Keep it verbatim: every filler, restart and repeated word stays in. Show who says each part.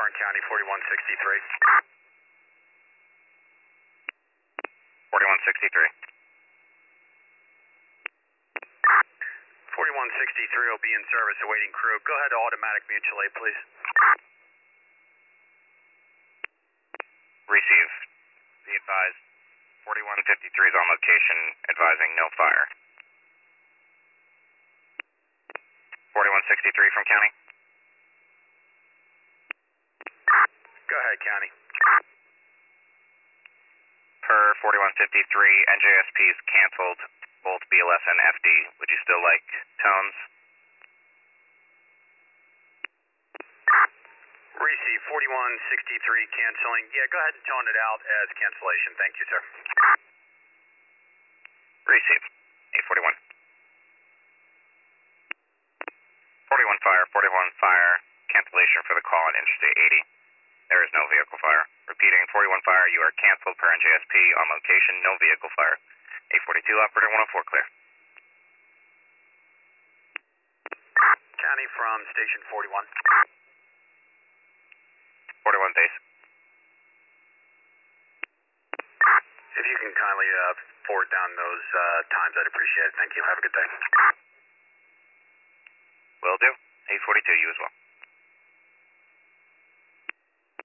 Speaker 1: Warren County, forty-one sixty-three.
Speaker 2: forty-one sixty-three.
Speaker 1: forty-one sixty-three will be in service, awaiting crew. Go ahead to automatic mutual aid, please.
Speaker 2: Receive. Be advised. forty-one fifty-three is on location, advising no fire. forty-one sixty-three from county.
Speaker 1: Go ahead, County.
Speaker 2: Per forty-one fifty-three, N J S P is canceled, both B L S and F D. Would you still like tones?
Speaker 1: Receive, forty-one sixty-three canceling. Yeah, go ahead and tone it out as cancellation. Thank you, sir.
Speaker 2: Receive. eight forty-one. forty-one fire, forty-one fire, cancellation for the call on Interstate eighty. There is no vehicle fire. Repeating, forty-one fire, you are canceled per N J S P. On location, no vehicle fire. eight forty-two, operator one oh four, clear.
Speaker 1: County from station forty-one.
Speaker 2: forty-one base.
Speaker 1: If you can kindly uh, forward down those uh, times, I'd appreciate it. Thank you. Have a good day.
Speaker 2: Will do. eight forty-two, you as well.